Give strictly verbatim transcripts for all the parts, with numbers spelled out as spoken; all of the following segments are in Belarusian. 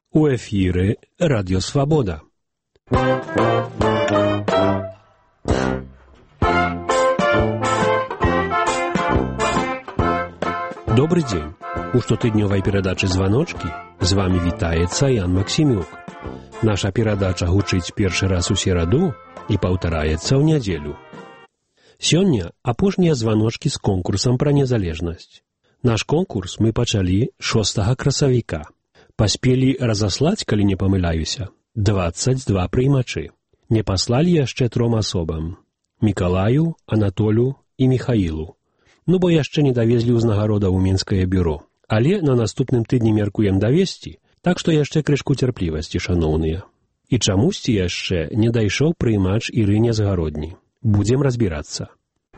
У эфіры Радио Свобода. Добрый день. У штотыднёвай перадачы «Званочки» з вами вітаецца Ян Максімюк. Наша перадача гучыць першы раз у сераду і паўтараецца ў нядзелю. Сёння апошнія званочкі з конкурсам пра незалежнасць. Наш конкурс мы пачалі шостага красавіка. Паспелі разаслаць, калі не памыляюся, дваццаць два прыймачы. Не паслалі яшчэ тром асобам – Мікалаю, Анатолю і Міхаілу. Ну, бо яшчэ не давезлі ўзнагародаў у Мінскае бюро. Але на наступным тыдні меркуем давесці, так што яшчэ крышку цярплівасці, шаноўныя. І чамусьці яшчэ не дайшоў прыймач Ірыне з Гародні. Будзем разбірацца.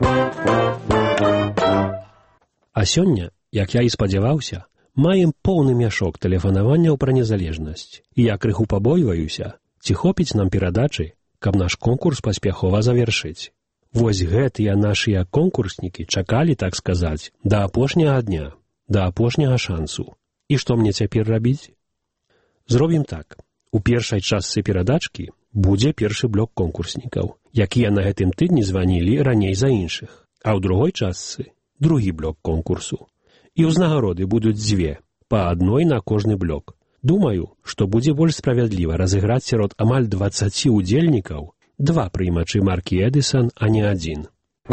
А сёння, як я і спадзяваўся, маем поўны мяшок тэлефанаванняў пра незалежнасць. І я крыху пабойваюся, ці хопіць нам перадачы, каб наш конкурс паспяхова завяршыць. Вось гэтыя нашыя конкурснікі чакалі, так сказаць, да апошняга дня, да апошняга шансу. І што мне цяпер рабіць? Зробім так. У першай частцы перадачкі будзе першы блок конкурснікаў, якія на гэтым тыдні званілі раней за іншых. А ў другой частцы другі блок конкурсу. І ўзнагароды будуць дзве, па адной на кожны блок. Думаю, што будзе больш справядліва разыграць сярод амаль дваццаці удзельнікаў два прыймачы маркі Эдысан, а не адзін.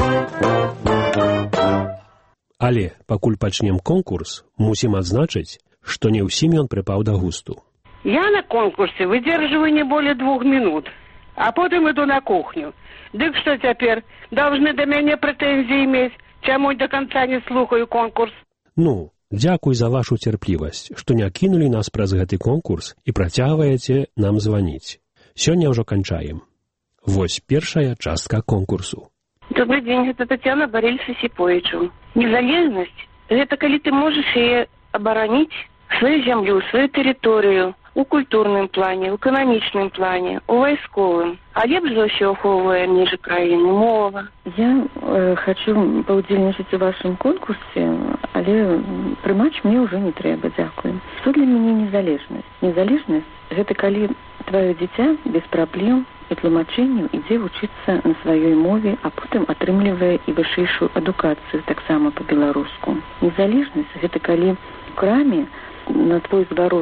Але, пакуль пачнем конкурс, мусім адзначыць, што не ўсім ён прыпаў да густу. Я на конкурсе выдерживаю не более двух минут, а потом иду на кухню. Дык что теперь, должны до меня претензии иметь, чему до конца не слухаю конкурс? Ну, дзякуй за вашу цярплівасць, што не кінулі нас праз гэты конкурс і працягваеце нам званіць. Сёння ўжо канчаем. Вось першая частка конкурсу. Добрый день, это Татьяна Борисовичу. Незалежность – это когда ты можешь ее оборонить, свою землю, свою территорию, у культурным плане, у экономичным плане, у войсковым. А лепш за ўсё ахоўвае ніжы краіны мова. Я э, хочу паўдзельнічаць у вашым конкурсе, але прымач мне ўжо не трэба, дзякую. Што для мяне незалежнасць? Незалежнасць – гэта калі твоё дзіця без праблем і тлумачэнняў ідзе вучыцца на сваёй мове, а потым атрымлівае і вышэйшую адукацыю, таксама па-беларуску. Незалежнасць – гэта калі у краме на твой зварот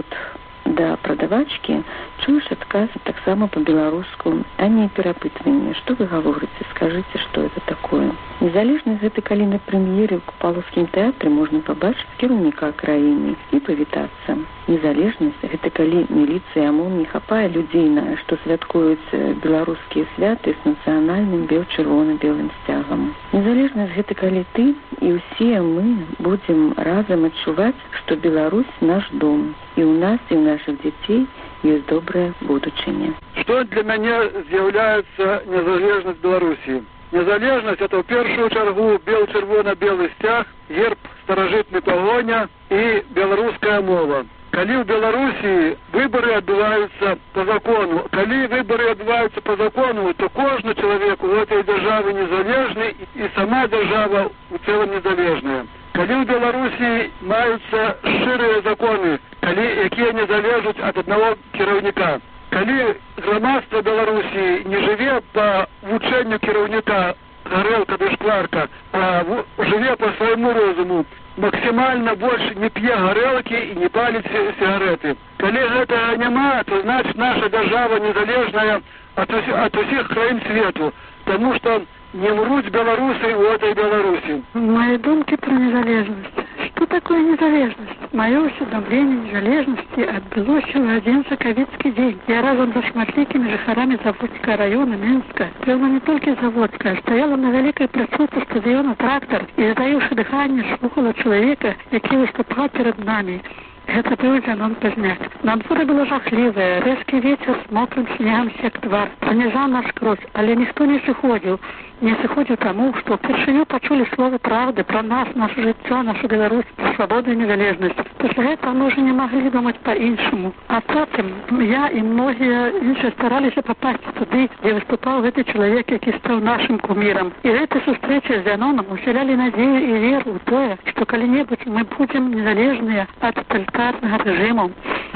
да прадавачкі чуеш адказ таксама па-беларуску, а не перапытванне. Што вы гаворыце? Скажыце, што это такое. Незалежнасць – гэта калі на прэм'еры ў Купалаўскім тэатры можна пабачыць кіраўніка краіны і павітацца. Незалежнасць – гэта калі міліцыя ОМОН не хапае людзей, на што святкуюць беларускія святы з нацыянальным бел-чырвона-белым сцягам. Незалежнасць – гэта калі ты і ўсе мы будзем разам адчуваць, што Беларусь наш дом, і ў нас, і ў наших детей есть добрая будучыня. Что для меня является незалежность Беларуси? Незалежность – это в первую чергу бел-чырвона-белый стяг, герб старажытны погоня и белорусская мова. Калі в Беларуси выборы отбываются по закону, калі выборы отбываются по закону, то каждый человек в этой державе незалежный и сама держава в целом незалежная. Калі в Беларуси маюцца шчырыя законы, калі якія не залежаць ад аднаго кіраўніка. Калі грамадства Беларусі не жыве па вучэнню кіраўніка гарэлка ды шкларка, а жыве па свайму розуму, максімальна больш не п'е гарэлкі і не паліць сігарэты. Калі гэтага няма, то значит наша дзяржава незалежная ад усіх краін свету, тому что не мруть белорусы в этой Беларуси. Мои думки про незалежность. Что такое незалежность? Мое усведомление незалежности отбылось в один соковицкий день. Я разом со шматликими жыхарамі Заводского района Минска, певно не только Заводская, стояла на великой присутствии стадиона «Трактор» и, затаивши дыхание, слухала человека, який выступал перед нами. Это был Зянон Пазняк. Надворы было жахливое, резкий ветер с мокрым снегом сек твар, пронизал насквозь, але никто не сыходил. Не сыходил тому, что впервые почули слово правды про нас, наше життя, нашу Беларусь, свободу и незалежность. После этого мы уже не могли думать по-иншему. А потом я и многие іншие старались попасть туда, где выступал этот человек, который стал нашим кумиром. И эти встречи с Зяноном усиляли надею и веру в то, что когда-нибудь мы будем незалежные от тоталитарного режима.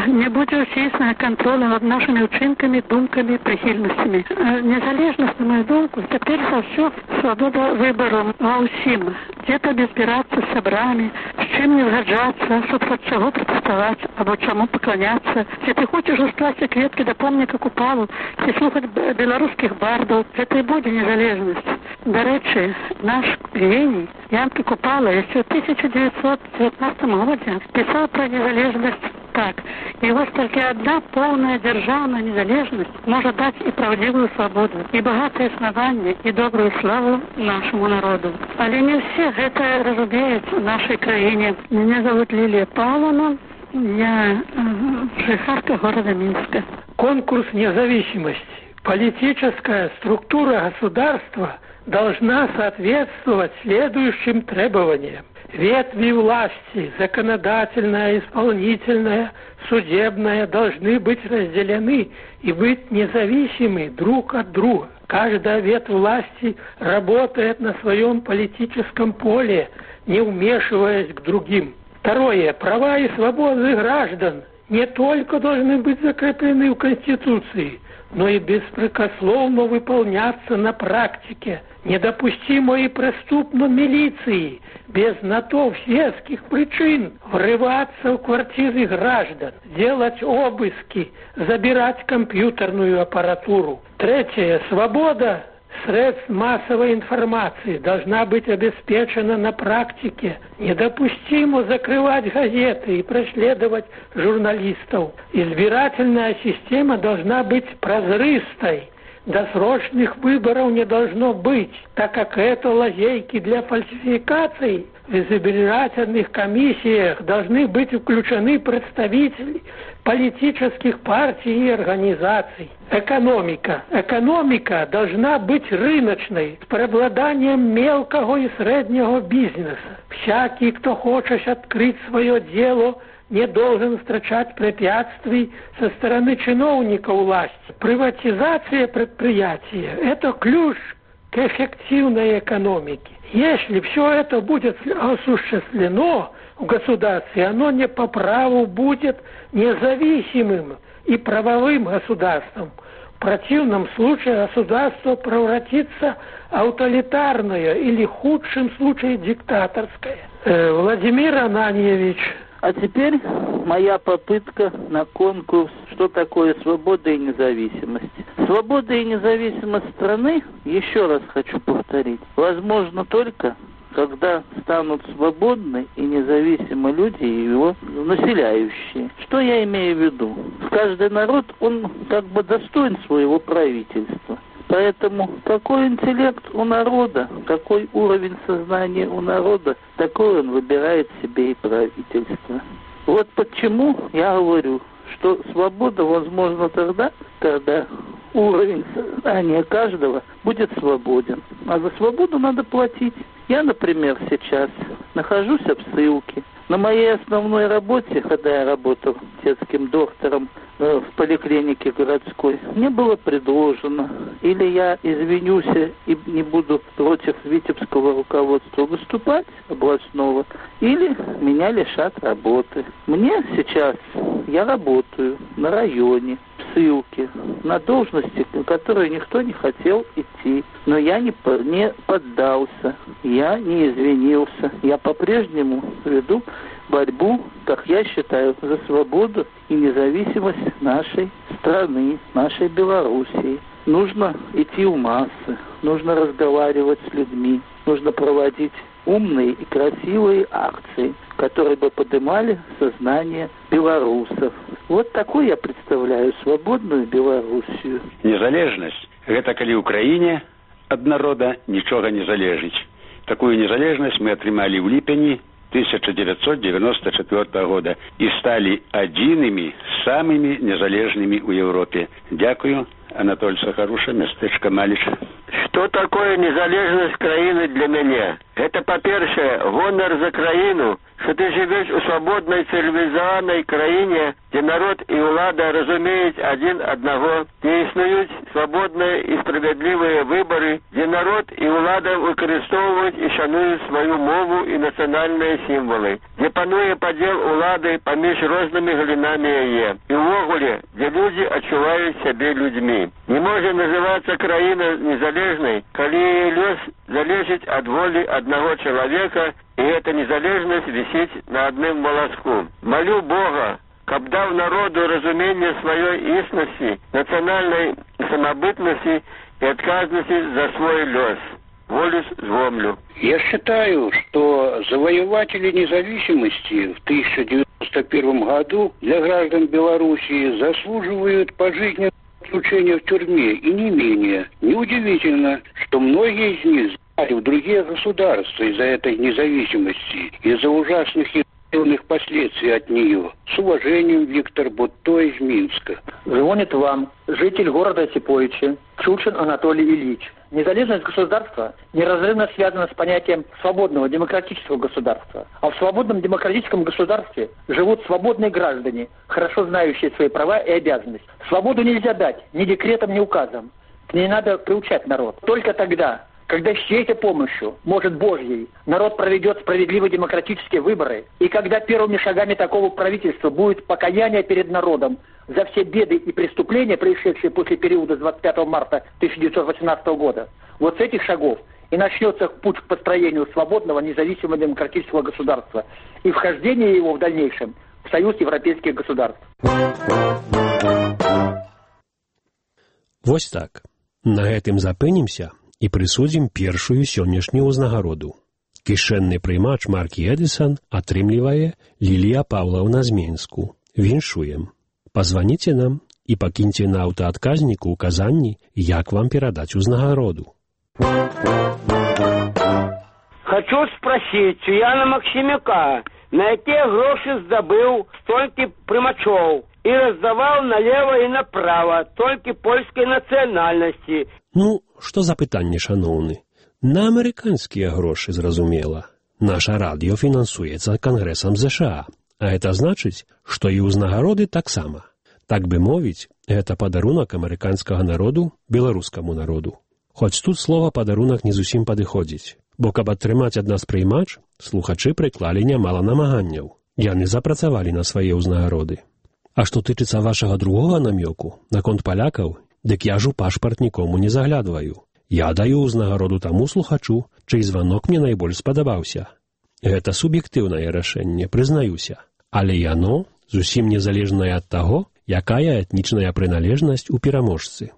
не будзе ўсеіснага контроля над нашими учинками, думками, прихильностями. Незалежность, на мою думку, теперь за все свобода выбору ва ўсім. Где-то збирацца з сябрамі, з чым не згаджацца, щоб ад чаго протестовать, або чаму поклоняться. Ці ты хочешь раскласці кветкі да помніка Купалу, ці слухаць беларускіх бардаў, гэта і будзе незалежнасць. До речі, наш гений Янки Купала еще в тысяча девятьсот девятнадцатом году писал про незалежность так. И вот только одна полная державная незалежность может дать и правдивую свободу, и богатое основание, и добрую славу нашему народу. Але не все это разумеют в нашей краине. Меня зовут Лилия Павловна, я э, жихарка города Минска. Конкурс независимости. Политическая структура государства должна соответствовать следующим требованиям. Ветви власти, законодательная, исполнительная, судебная, должны быть разделены и быть независимы друг от друга. Каждая ветвь власти работает на своем политическом поле, не вмешиваясь к другим. Второе. Права и свободы граждан не только должны быть закреплены в Конституции, но и беспрекословно выполняться на практике. Недопустимо и преступно милиции без на то веских причин врываться в квартиры граждан, делать обыски, забирать компьютерную аппаратуру. Третье. Свобода средств массовой информации должна быть обеспечена на практике. Недопустимо закрывать газеты и преследовать журналистов. Избирательная система должна быть прозрыстой. Досрочных выборов не должно быть, так как это лазейки для фальсификаций. В избирательных комиссиях должны быть включены представители политических партий и организаций. Экономика. Экономика должна быть рыночной, с преобладанием мелкого и среднего бизнеса. Всякий, кто хочет открыть свое дело, не должен встречать препятствий со стороны чиновников власти. Приватизация предприятия – это ключ к эффективной экономике. Если все это будет осуществлено в государстве, оно не по праву будет независимым и правовым государством. В противном случае государство превратится в авторитарное или в худшем случае диктаторское. Э, Владимир Ананьевич. А теперь моя попытка на конкурс «Что такое свобода и независимость?». Свобода и независимость страны, еще раз хочу повторить, возможно только, когда станут свободны и независимы люди и его населяющие. Что я имею в виду? Каждый народ, он как бы достоин своего правительства. Поэтому какой интеллект у народа, какой уровень сознания у народа, такой он выбирает себе и правительство. Вот почему я говорю, что свобода возможна тогда, когда уровень сознания каждого будет свободен. А за свободу надо платить. Я, например, сейчас нахожусь в ссылке. На моей основной работе, когда я работал детским доктором э, в поликлинике городской, мне было предложено, или я извинюсь и не буду против витебского руководства выступать, областного, или меня лишат работы. Мне сейчас, я работаю на районе, в ссылке, на должности, на которую никто не хотел идти. Но я не, не поддался, я не извинился. Я по-прежнему веду борьбу, как я считаю, за свободу и независимость нашей страны, нашей Белоруссии. Нужно идти в массы, нужно разговаривать с людьми, нужно проводить умные и красивые акции, которые бы поднимали сознание белорусов. Вот такой я представляю свободную Белоруссию. Незалежность – это коли Украине от народа ничего не залежить. Такую незалежность мы отрымали в липени тысяча девятьсот девяносто четвёртого года и стали одними самыми незалежными в Европе. Дякую. Анатолий Сахаруша, местечко Малиш. Что такое незалежность краины для меня? Гэта, па-першае, гонар за краіну, што ты жывеш у свабоднай цывілізаванай краіне, дзе народ і ўлада разумеюць адзін аднаго, дзе існуюць свабодныя і справядлівыя выбары, дзе народ і ўлада выкарыстоўваюць і шануюць сваю мову і нацыянальныя сімвалы, дзе пануе падзел улады паміж рознымі галінамі яе. І ўвогуле, дзе людзі адчуваюць сябе людзьмі. Не можа называцца краіна незалежнай, калі яе лёс залежыць ад волі аднаго чалавека, і эта незалежнасць вісіць на адным валаску. Малю Бога, каб даў народу разуменне сваёй існасці, нацыянальнай самабытнасці и отказности за свой лес. Волюс звомлю. Я считаю, что завоеватели независимости в тысяча девятьсот первом году для граждан Белоруссии заслуживают пожизненного заключения в тюрьме и не менее. Неудивительно, что многие из них сдали в другие государства из-за этой независимости, из-за ужасных и негативных последствий от нее. С уважением, Виктор Бутто из Минска. Звонит вам житель города Осиповичи Чучин Анатолий Ильич. Незалежность государства неразрывно связана с понятием свободного демократического государства. А в свободном демократическом государстве живут свободные граждане, хорошо знающие свои права и обязанности. Свободу нельзя дать ни декретом, ни указом. К ней надо приучать народ. Только тогда, когда с чьей-то помощью, может Божьей, народ проведет справедливые демократические выборы, и когда первыми шагами такого правительства будет покаяние перед народом за все беды и преступления, происшедшие после периода с двадцать пятого марта тысяча девятьсот восемнадцатого года, вот с этих шагов и начнется путь к построению свободного, независимого демократического государства и вхождение его в дальнейшем в Союз европейских государств. Вось так. На гэтым запынімся і прысудзім першую сённяшнюю ўзнагароду. Кішэнны прыймач маркі Эдысан атрымлівае Лілія Паўлаўна з Менску. Віншуем. Позвоните нам и покиньте на аўтаадказніку указанні, як вам перадать узнагароду. Хочу спросить у Яна Максимюка, на якія грошы здабыў столькі прымачоў и раздавал налево и направо только польской национальности. Ну, что за пытанне, шановны? На американские грошы, зразумела. Наша радио фінансуецца Конгрессом США. А это значыць, што і ўзнагароды таксама. Так бы мовіць, гэта падарунак амерыканскага народу беларускаму народу. Хоць тут слова «падарунак» не зусім падыходзіць, бо каб атрымаць ад нас прыймач, слухачы прыклалі нямала намаганняў. Яны запрацавалі на свае ўзнагароды. А што тычыцца вашага другога намёку, наконт палякаў, дык я ж у пашпарт нікому не заглядваю. Я даю ўзнагароду таму слухачу, чый званок мне найбольш спадабаўся. Гэта суб'ектыўнае рашэнне, прызнаюся. Але яно зусім незалежнае ад таго, якая этнічная прыналежнасць у пераможцы.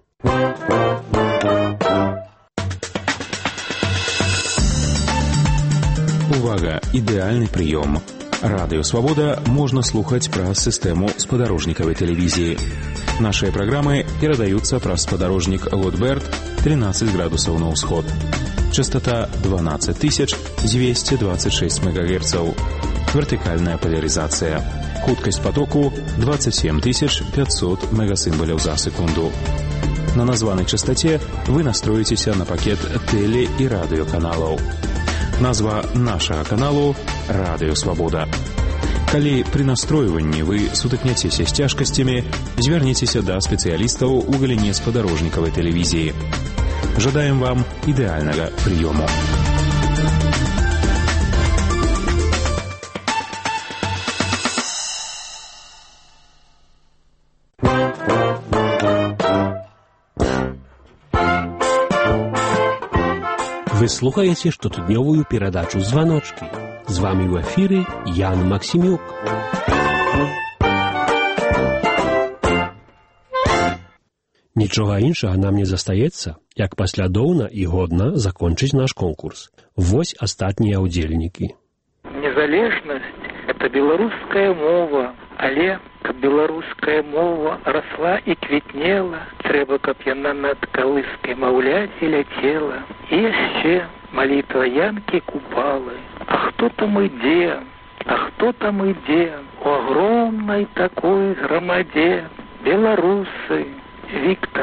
Увага! Ідэальны прыём. Радыё «Свабода» можна слухаць праз сістэму спадарожнікавай тэлевізіі. Нашыя праграмы перадаюцца праз спадарожнік Лотберт тринадцать градусаў на ўсход. Частота двенадцать тысяч двести двадцать шесть мегагерцаў. Вертикальная поляризация. Хуткость потоку двадцать семь тысяч пятьсот мегасимволів за секунду. На названной частоте вы настроитесь на пакет теле- и радиоканалов. Назва нашего каналу «Радио Свобода». Калі при настройванні вы сутыкняцеся з цяжкасцямі, звярніцеся да спецыялістаў у галіне спадарожнікавай тэлевізіі. Жадаем вам ідэальнага прыёму. Вы слухаеце штотыднёвую перадачу «Званочки». З вами ў эфіры Ян Максимюк. Нічога іншага нам не застаецца, як паслядоўна і годна закончыць наш конкурс. Вось астатнія ўдзельнікі. Незалежнасць – это беларуская мова, але каб беларуская мова росла і квітнела, трэба, каб яна над калыскай маўляці ляцела. І яшчэ молитва Янки Купалы. А кто там иде, а кто там иде, у огромной такой громаде, белорусы, Виктор.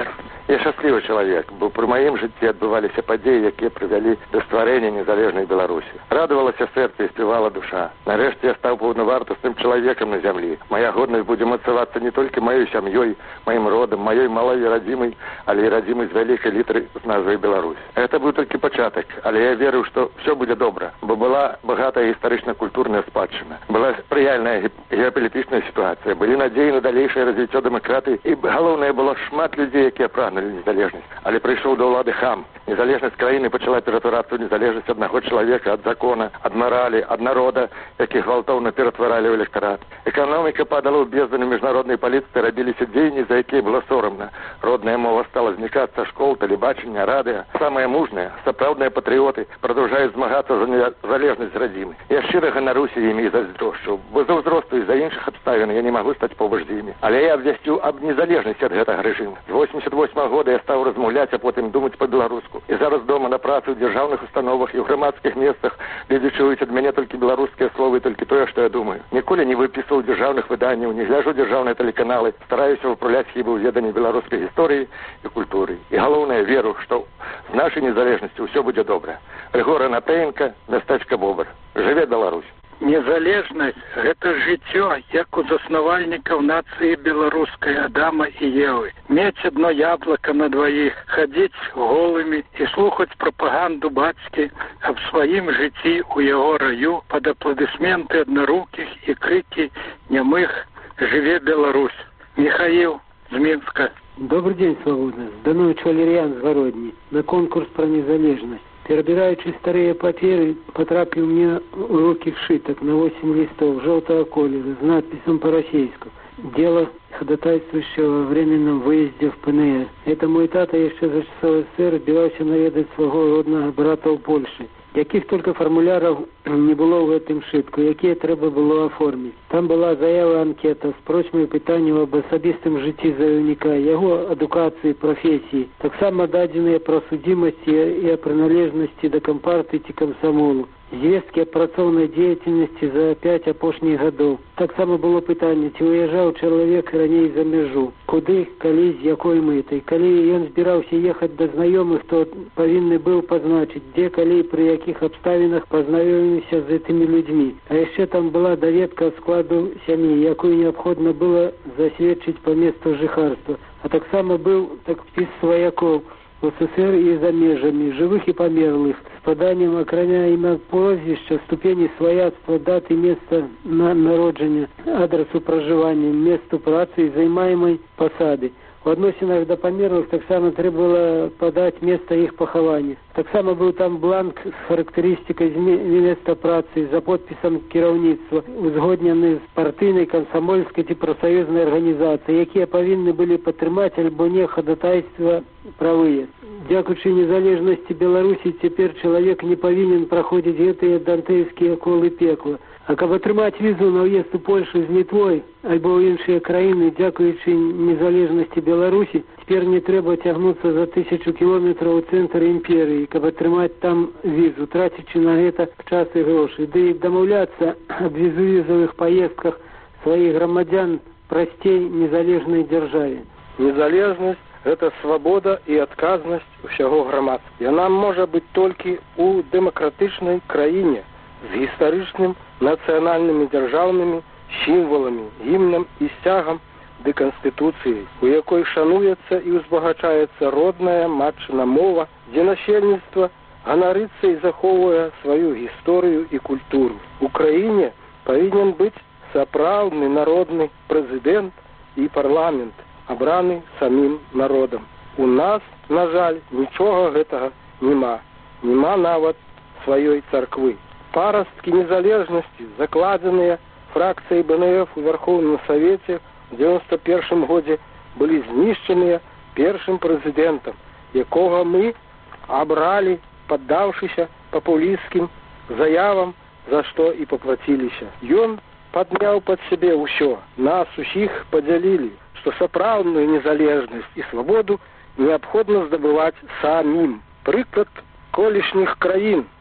Я шчаслівы чалавек, бо пры маім жыцці адбываліся падзеі, якія прывялі да стварэння незалежнай Беларусі. Радавалася сэрца і спявала душа. Нарэшце я стаў паўнавартасным чалавекам на зямлі. Мая годнасць будзе мацавацца не толькі маёй сям'ёй, маім родам, маёй малой радзімай, але і радзімай з вялікай літары з назвай Беларусь. Гэта быў толькі пачатак, але я верыў, што ўсё будзе добра, бо была багатая гістарычна-культурная спадчына. Была спрыяльная геапалітычная сітуацыя, былі надзеі на далейшае развіццё дэмакратыі і, галоўнае, было шмат людзей, якія прагнулі незалежнасць. Але прыйшоў да ўлады хам. Незалежнасць краіны пачала ператварацца ў незалежнасць аднаго чалавека ад закона, ад маралі, ад народа, які гвалтоўна ператваралі ў электарат. Эканоміка падала ў бездну міжнароднай палітыцы, рабіліся дзеянні, за якія было сорамна. Родная мова стала знікаць са школ, тэлебачання, радыё. Самыя мужныя, сапраўдныя патрыёты прадаўжаюць змагацца за незалежнасць радзімы. Я шчыра ганаруся імі і зайздрошчу, бо за ўзросту і за іншых абставін я не магу стаць побач з імі. Але я абвясціў аб незалежнасці ад гэтага рэжыму. З восемьдесят восьмого года я стаў размаўляць, а потым думаць па-беларуску. І зараз дома на працы ў дзяржаўных установах і ў грамадскіх месцах людзі чуюць ад мяне толькі беларускія словы, толькі тое, што я думаю. Ніколі не выпісваў дзяржаўных выданняў, не гляджу дзяржаўныя тэлеканалы, стараюся выпраўляць хібы ў веданні беларускай гісторыі і культуры. І галоўнае, веру, што з нашай незалежнасцю ўсё будзе добра. Рыгор Анапеенка, мястэчка Бобр. Жыве Беларусь! Незалежнасць – гэта жыццё, як у заснавальнікаў нацыі беларускай Адама і Евы. Мець адно яблака на дваіх, хадзіць голымі і слухаць прапаганду бацькі аб сваім жыцці ў яго раю пад апладысменты аднарукіх і крыкі нямых «Жыве Беларусь». Михаил з Минска. Добрый день, свободно. Зданович Валерьян з Городні. На конкурс про незалежность. Перебираючи старые паперы, потрапил мне в руки вшиток на восемь листов желтого колера с надписью по-российски. Дело ходатайствующего о временном выезде в ПНР. Это мой тата еще за часов СССР збирався наведать свого родного брата в Польше. Яких только формуляров не было в этом шитку, якія треба было оформить. Там была заява анкета с прочными питаннями об особистом житті заявника, его адукации, профессии, так само даденные про судимости и о приналежности до компартии и комсомолу. Звестки о працоўнай деятельности за пять апошніх годов. Так само было питание, ці выезжал человек раней за межу. Куды, калі, з якой мэтай. Калі ён збіраўся ехать до знакомых, то повинны был позначить, где, калі, при яких обставинах познаёмимся с этими людьми. А еще там была доведка складу семьи, якую необходимо было засведчить по месту жыхарства. А так само был так спіс сваяков в СССР и за межами, живых и померлых, с поданием окромя імя прозвища, ступені сваяцтва, даты, места на народження, адресу проживання, месту праці і займаємої посади. В адносинах до померлых так само треба было подать место их похования. Так само был там бланк с характеристикой места працы за подписом кіраўніцтва, узгоднены з партыйнай, камсомольскай ці профсоюзнай арганізацыі, якія павінны былі падтрымаць альбо не ходатайства правыя. Дзякуючы незалежнасці Беларусі цяпер чалавек не павінен праходзіць гэтыя дантэўскія колы пекла. А каб атрымаць візу на ўезд у Польшу з Літвой альбо ў іншыя краіны, дзякуючы незалежнасці Беларусі, цяпер не трэба цягнуцца за тысячу кіlometrаў у цэнтр імперыі, каб атрымаць там візу, трацячы на гэта час і грошы. Ды і дамаўляцца аб візавізавых паездках сваіх грамадзян прасцей незалежнай дзяржаве. Незалежнасць – гэта свабода і адказнасць усяго грамадства. Яна можа быць толькі ў дэмакратычнай краіне з гістарычным нацыянальнымі дзяржаўнымі сімваламі, гімнам і сцягам ды канстытуцыяй, у якой шануецца і узбагачаецца родная матчына мова, дзе насельніцтва ганарыцца і захоўвае сваю гісторыю і культуру. У краіне павінен быць сапраўдны народны прэзідэнт і парламент, абраны самім народам. У нас, на жаль, нічога гэтага няма. Нема нават сваёй царквы. Парасткі незалежнасці, закладзеныя фракцыяй БНФ у Верховным Савеце ў девяносто первым годзе, былі знішчаныя першым прэзідэнтам, якога мы абралі, паддаўшыся папулісцкім заявам, за што і паплаціліся. Ён падняў пад сябе ўсё, нас усіх падзялілі, што сапраўдную незалежнасць і свабоду неабходна здабываць самім. Прыклад колішніх краін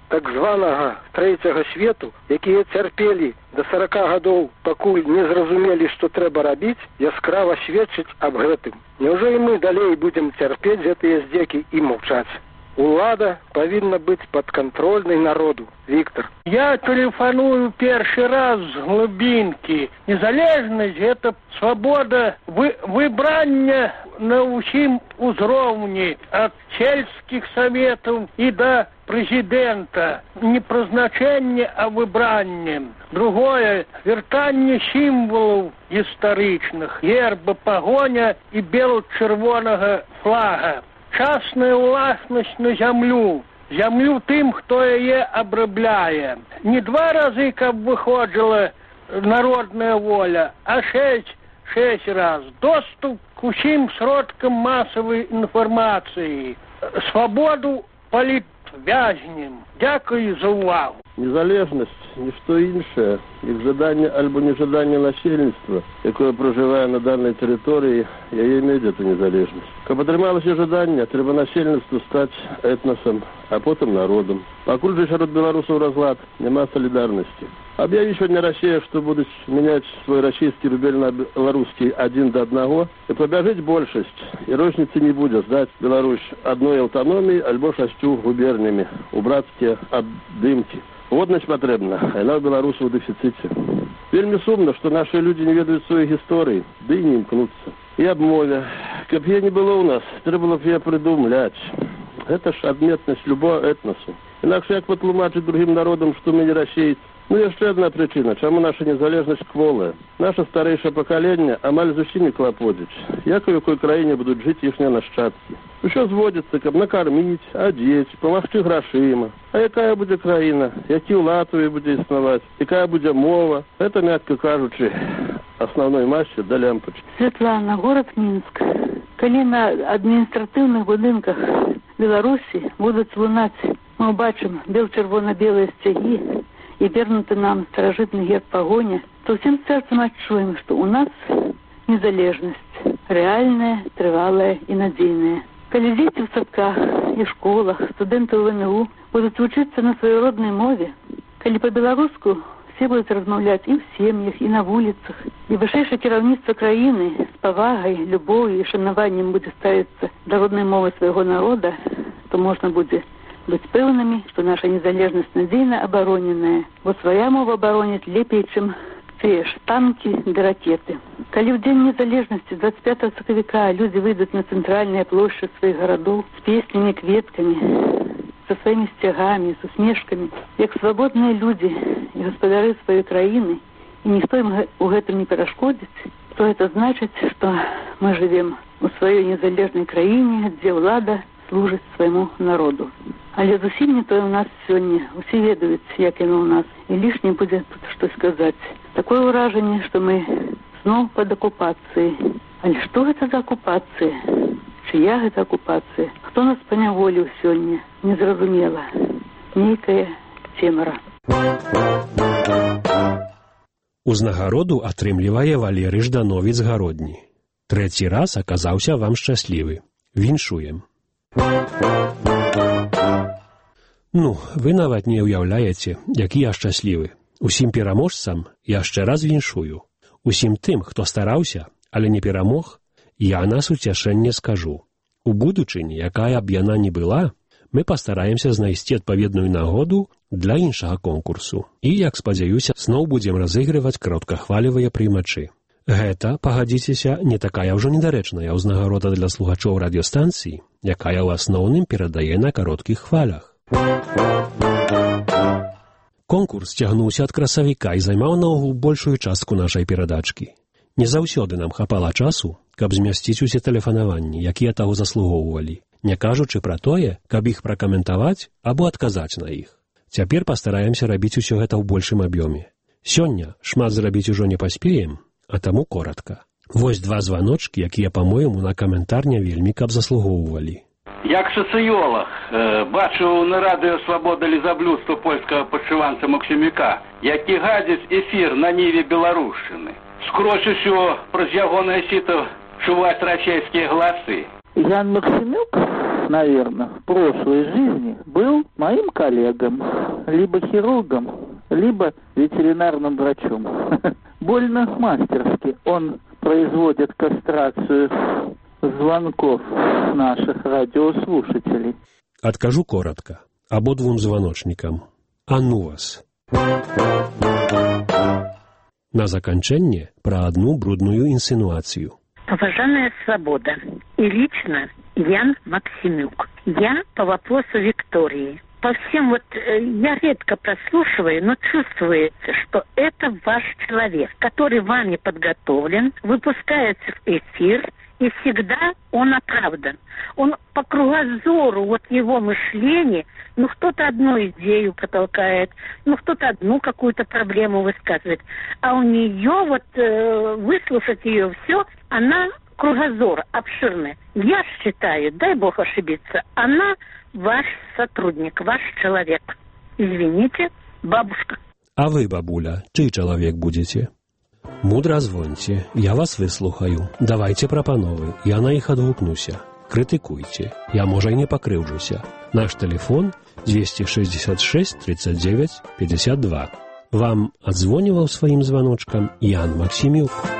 так званага трэцяга свету, якія цярпелі да сорока гадоў, пакуль не зразумелі, што трэба рабіць, яскрава сведчыць аб гэтым. Няўжо і мы далей будзем цярпець гэтыя здзекі і маўчаць? Улада павінна быць падкантрольнай народу. Віктор. Я тэлефаную першы раз з глыбінкі. Незалежнасць – гэта свабода вы, выбрання на ўсім узроўні, ад сельскіх саветаў і да прэзідэнта. Не прызначэнне, а выбранне. Другое – вяртанне сімвалаў гістарычных, герба, пагоня і бел-чырвонага флага. Частная ўласнасць на зямлю, зямлю тым, хто яе абрабляе. Не два разы, каб выходзіла народная воля, а шэсць, шэсць раз. Доступ к усім сродкам масавай інфармацыі, свабоду палітвязням. Дякую за ўвагу. Незалежнасць – нішто іншае, як жаданне альбо нежаданне насельніцтва, якое пражывае на данной тэрыторыі, яе мець эту незалежнасць. Каб атрымалася жаданне, трэба насельніцтву стаць этнасам, а потым народам. Пакуль жа сярод беларусаў разлад, няма салідарнасці. Аб'яві сёння Расія, што будуць мяняць свой расійскі рубель на беларускі адзін да аднаго, і пабяжыць большасць, і розніцы не будзе здаць Беларусь адной аўтаноміяй альбо шасцю губернямі у брацкія абдымкі. Воднасць патрэбна, а яна ў беларусаў у дэфіцыце. Вельмі сумна, што нашы людзі не ведаюць сваёй гісторыі, ды і не імкнуцца. І аб мове. Каб яе не было ў нас, трэба было б яе прыдумляць. Гэта ж адметнасць любого этнасу. Інакш як патлумачыць другім народам, што мы не расейцы? Ну, яшчэ адна прычына, чаму наша незалежнасць кволая. Наша старэйшае пакаленне амаль зусім не клаподзіць, як у якой краіне будуць жыць іхныя нашчадкі. Усё зводзіцца, каб накарміць, адзець, памагчы грашыма. А якая будзе краіна, які ўлад у ёй будзе існаваць, якая будзе мова, гэта, мякка кажучы, асноўной масе да лямпачкі. Светлана, город Мінск. Калі на адміністратыўных будынках Беларусі будуць лунаць, мы бачым бел-чырвона-белыя сцягі, и вернуты нам старожитный герб погоня, то всем сердцем отчуем, что у нас незалежность реальная, трывалая и надзейная. Калі дзеці в садках и школах, студенты в эн у будут учиться на своей родной мове, калі по-белоруску все будут размаўляць и в семьях, и на улицах, и вышэйшае кіраўніцтва краіны с павагай, любовью и шанаваннем будет ставиться до родной мовы своего народа, то можно будет быть пэўнымі, што наша незалежнасць надзейна абароненая, бо свая мова абароніць лепей, чым тыя ж танкі ды ракеты. Калі ў дзень незалежнасці двадцать пятого сакавіка людзі выйдуць на цэнтральныя плошчы сваіх гарадоў з песнямі, кветкамі, са сваімі сцягамі, з усмешкамі, як свабодныя людзі і гаспадары сваёй краіны, і ніхто ім у гэтым не перашкодзіць, то это значыць, што мы жывем у сваёй незалежнай краіне, дзе ўлада служыць свайму народу. Але зусім не тое ў нас сёння. Усе ведаюць, як яно ў нас. І лішне будзе тут што сказаць. Такое ўражанне, што мы зноў пад акупацыяй. Але што гэта за акупацыя? Чыя гэта акупацыя? Хто нас паняволіў сёння? Незразумела. Нейкая цемара. Узнагароду атрымлівае Валерый Ждановец Гародні. Трэці раз аказаўся вам шчаслівы. Віншуем. Ну, вы нават не ўяўляеце, які я шчаслівы. Усім пераможцам яшчэ раз віншую. Усім тым, хто стараўся, але не перамог, я на суцяшэнне скажу. У будучыні, якая б яна не была, мы пастараемся знайсці адпаведную нагоду для іншага конкурсу. І, як спадзяюся, зноў будзем разыгрываць кароткахвалевыя прыймачы. Гэта, пагадзіцеся, не такая ўжо недарэчная ўзнагарода для слухачоў радыёстанцыі, якая ў асноўным перадае на кароткіх хвалях. Конкурс цягнуўся ад красавіка і займаў наогул большую частку нашай перадачкі. Не заўсёды нам хапала часу, каб змясціць усе тэлефанаванні, якія таго заслугоўвалі, не кажучы пра тое, каб іх пракаментаваць або адказаць на іх. Цяпер пастараемся рабіць усё гэта ў большым аб'ёме. Сёння шмат зрабіць ужо не паспеем, а таму коратка. Вось два званочкі, якія, па-мойму, на каментар не вельмі каб заслугоўвалі. Як сацыёлаг э, бачыў на радыё «Свабода» лізаблюдства польскага падшыванца Максімюка, які гадзіць эфір на ніве беларушчыны. Скрозь усё праз ягонае сіта чуваць расейскія галасы. Ян Максімюк наверное, в прошлой жизни был моим коллегом, либо хирургом, либо ветеринарным врачом. Больно мастерски он производит кастрацию звонков наших радиослушателей. Откажу коротко. Ободвум звоночникам. А ну вас. На заканчэнне пра одну брудную инсинуацию. Уважаемая свобода, и лично Ян Максимюк. Я по вопросу Виктории. По всем вот, э, я редко прослушиваю, но чувствуется, что это ваш человек, который вами подготовлен, выпускается в эфир, и всегда он оправдан. Он по кругозору, вот его мышление, ну кто-то одну идею протолкает, ну кто-то одну какую-то проблему высказывает. А у нее вот, э, выслушать ее все, она кругозор обширный. Я считаю, дай бог ошибиться, она ваш сотрудник, ваш человек. Извините, бабушка. А вы, бабуля, чый чалавек будете? Мудра звоньте, я вас выслухаю. Давайте прапановы, я на іх адгукнуся. Крытыкуйте, я, можа, і не пакрыўджуся. Наш телефон двести шестьдесят шесть тридцать девять пятьдесят два. Вам адзвоніваў сваім званочкам Ян Максимюк.